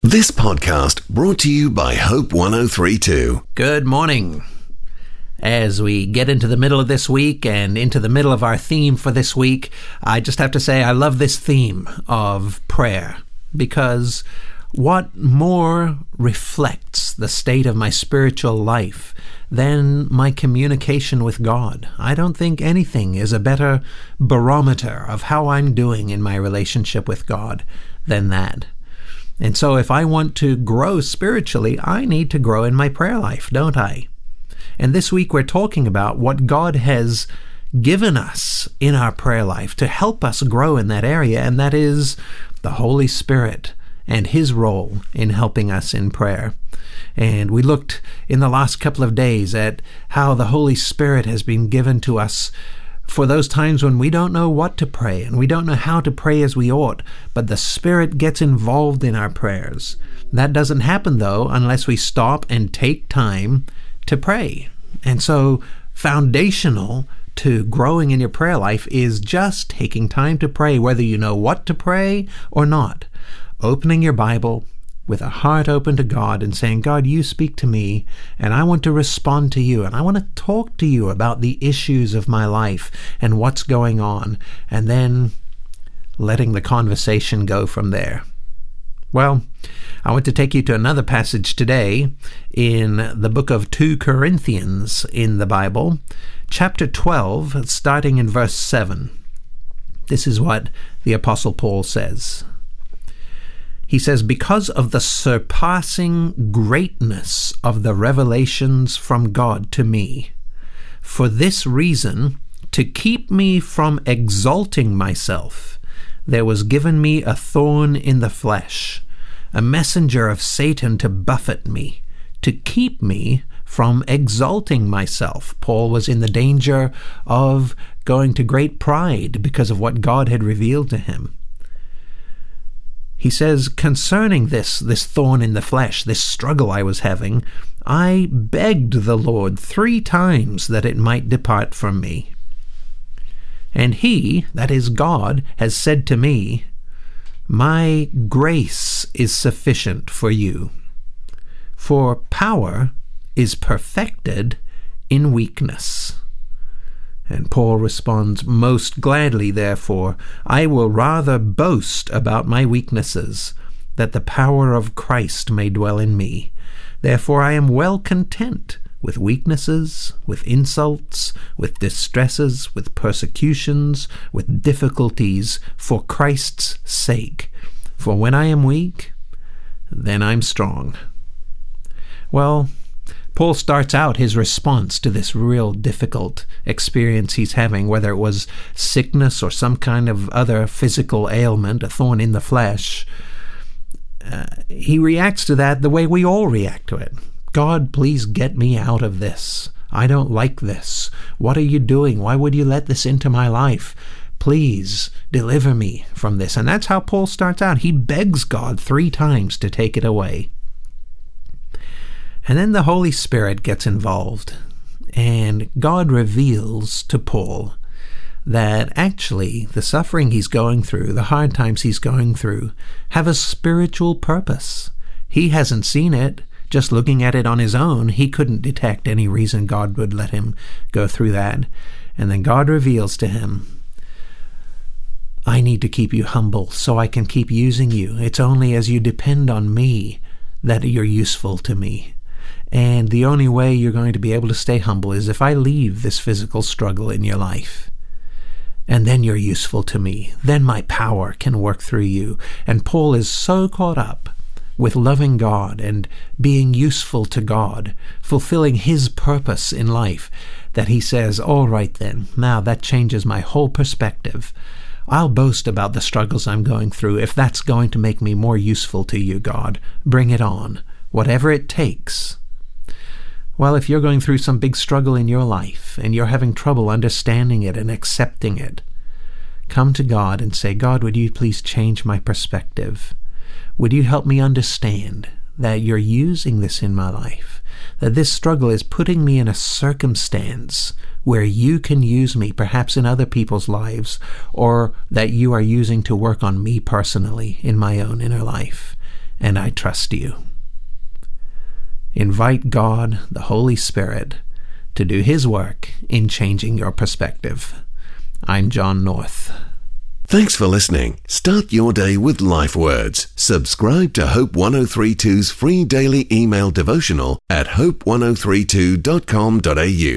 This podcast brought to you by Hope 103.2. Good morning. As we get into the middle of this week and into the middle of our theme for this week, I just have to say I love this theme of prayer, because what more reflects the state of my spiritual life than my communication with God? I don't think anything is a better barometer of how I'm doing in my relationship with God than that. And so if I want to grow spiritually, I need to grow in my prayer life, don't I? And this week we're talking about what God has given us in our prayer life to help us grow in that area, and that is the Holy Spirit and His role in helping us in prayer. And we looked in the last couple of days at how the Holy Spirit has been given to us for those times when we don't know what to pray and we don't know how to pray as we ought, but the Spirit gets involved in our prayers. That doesn't happen, though, unless we stop and take time to pray. And so foundational to growing in your prayer life is just taking time to pray, whether you know what to pray or not. Opening your Bible with a heart open to God and saying, God, you speak to me, and I want to respond to you, and I want to talk to you about the issues of my life and what's going on, and then letting the conversation go from there. Well, I want to take you to another passage today in the book of 2 Corinthians in the Bible, chapter 12, starting in verse 7. This is what the Apostle Paul says. He says, because of the surpassing greatness of the revelations from God to me, for this reason, to keep me from exalting myself, there was given me a thorn in the flesh, a messenger of Satan to buffet me, to keep me from exalting myself. Paul was in the danger of going to great pride because of what God had revealed to him. He says, concerning this thorn in the flesh, this struggle I was having, I begged the Lord 3 times that it might depart from me. And He, that is God, has said to me, my grace is sufficient for you, for power is perfected in weakness. And Paul responds, most gladly, therefore, I will rather boast about my weaknesses, that the power of Christ may dwell in me. Therefore I am well content with weaknesses, with insults, with distresses, with persecutions, with difficulties, for Christ's sake. For when I am weak, then I'm strong. Well, Paul starts out his response to this real difficult experience he's having, whether it was sickness or some kind of other physical ailment, a thorn in the flesh. He reacts to that the way we all react to it. God, please get me out of this. I don't like this. What are you doing? Why would you let this into my life? Please deliver me from this. And that's how Paul starts out. He begs God 3 times to take it away. And then the Holy Spirit gets involved, and God reveals to Paul that actually the suffering he's going through, the hard times he's going through, have a spiritual purpose. He hasn't seen it. Just looking at it on his own, he couldn't detect any reason God would let him go through that. And then God reveals to him, I need to keep you humble so I can keep using you. It's only as you depend on me that you're useful to me. And the only way you're going to be able to stay humble is if I leave this physical struggle in your life. And then you're useful to me. Then my power can work through you. And Paul is so caught up with loving God and being useful to God, fulfilling His purpose in life, that he says, all right then, now that changes my whole perspective. I'll boast about the struggles I'm going through if that's going to make me more useful to you, God. Bring it on, whatever it takes. Well, if you're going through some big struggle in your life and you're having trouble understanding it and accepting it, come to God and say, God, would you please change my perspective? Would you help me understand that you're using this in my life, that this struggle is putting me in a circumstance where you can use me, perhaps in other people's lives, or that you are using to work on me personally in my own inner life. and I trust you. Invite God, the Holy Spirit, to do His work in changing your perspective. I'm John North. Thanks for listening. Start your day with Life Words. Subscribe to Hope 1032's free daily email devotional at hope1032.com.au.